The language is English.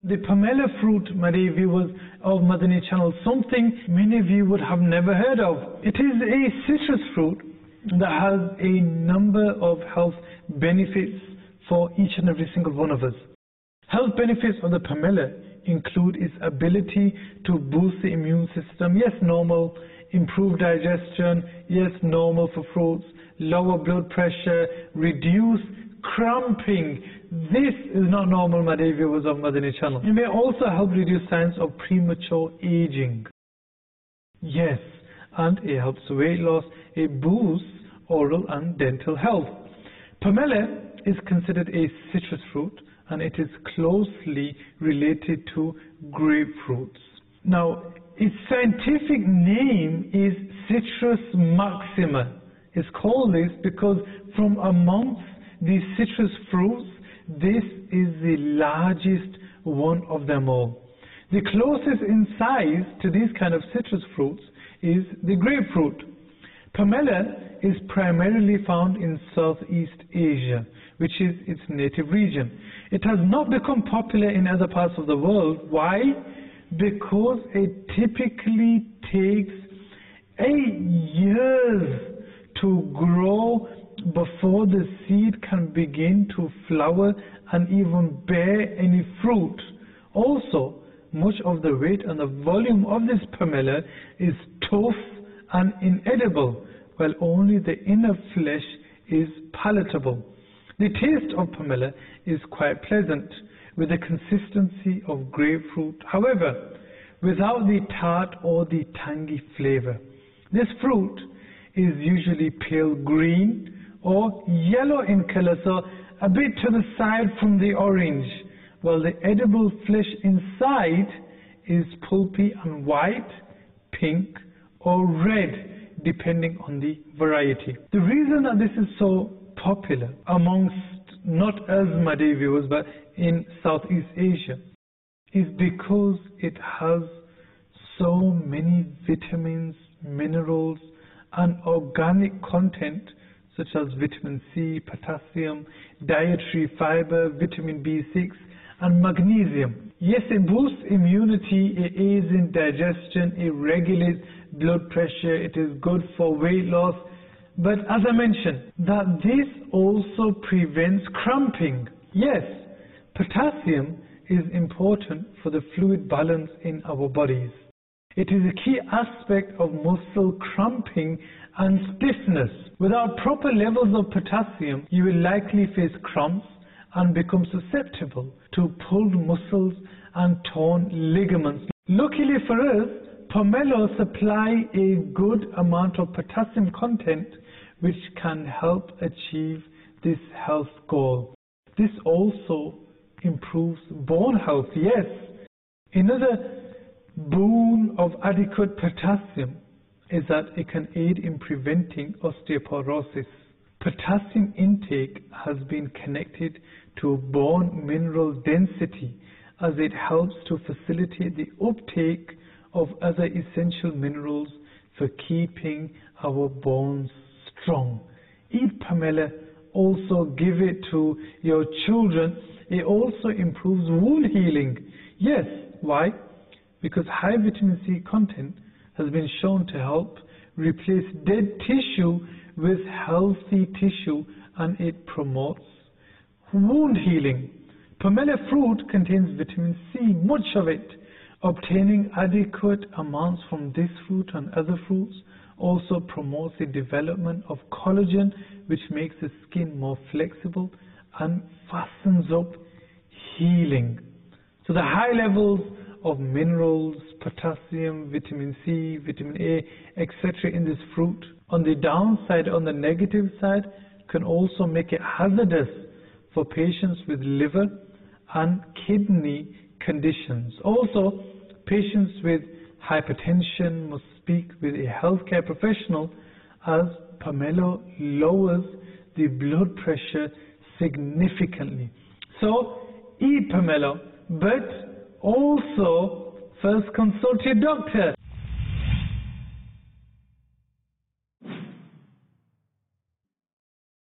The pomelo fruit, my dear viewers of Madani channel, something many of you would have never heard of. It is a citrus fruit that has a number of health benefits for each and every single one of us. Health benefits of the pomelo include its ability to boost the immune system. Yes, normal. Improve digestion. Yes, normal for fruits. Lower blood pressure. Reduce cramping. This is not normal, my dear viewers of Madani channel. It may also help reduce signs of premature aging. Yes, and it helps weight loss. It boosts oral and dental health. Pomelo is considered a citrus fruit, and it is closely related to grapefruits. Now, its scientific name is Citrus maxima. It's called this because from amongst these citrus fruits, this is the largest one of them all. The closest in size to these kind of citrus fruits is the grapefruit. Pomelo is primarily found in Southeast Asia, which is its native region. It has not become popular in other parts of the world. Why? Because it typically takes 8 years to grow before the seed can begin to flower and even bear any fruit. Also, much of the weight and the volume of this pomelo is tough and inedible, while only the inner flesh is palatable. The taste of pomelo is quite pleasant, with the consistency of grapefruit, however, without the tart or the tangy flavor. This fruit is usually pale green or yellow in color, so a bit to the side from the orange, while the edible flesh inside is pulpy and white, pink or red, depending on the variety. The reason that this is so popular amongst not us, my dear viewers, but in Southeast Asia, is because it has so many vitamins, minerals and organic content such as vitamin C, potassium, dietary fiber, vitamin B6 and magnesium. Yes, it boosts immunity, it aids in digestion, it regulates blood pressure, it is good for weight loss. But as I mentioned, that this also prevents cramping. Yes, potassium is important for the fluid balance in our bodies. It is a key aspect of muscle cramping and stiffness. Without proper levels of potassium, you will likely face cramps and become susceptible to pulled muscles and torn ligaments. Luckily for us, pomelo supply a good amount of potassium content which can help achieve this health goal. This also improves bone health. Yes, another boon of adequate potassium is that it can aid in preventing osteoporosis. Potassium intake has been connected to bone mineral density, as it helps to facilitate the uptake of other essential minerals for keeping our bones strong. Eat pomelo, also give it to your children. It also improves wound healing. Yes, why? Because high vitamin C content has been shown to help replace dead tissue with healthy tissue, and it promotes wound healing. Pomelo fruit contains vitamin C, much of it. Obtaining adequate amounts from this fruit and other fruits also promotes the development of collagen, which makes the skin more flexible and fastens up healing. So the high levels of minerals, potassium, vitamin C, vitamin A, etc. in this fruit, on the downside, on the negative side, can also make it hazardous for patients with liver and kidney conditions. Also, patients with hypertension must speak with a healthcare professional, as pomelo lowers the blood pressure significantly. So, eat pomelo, but also first consult your doctor.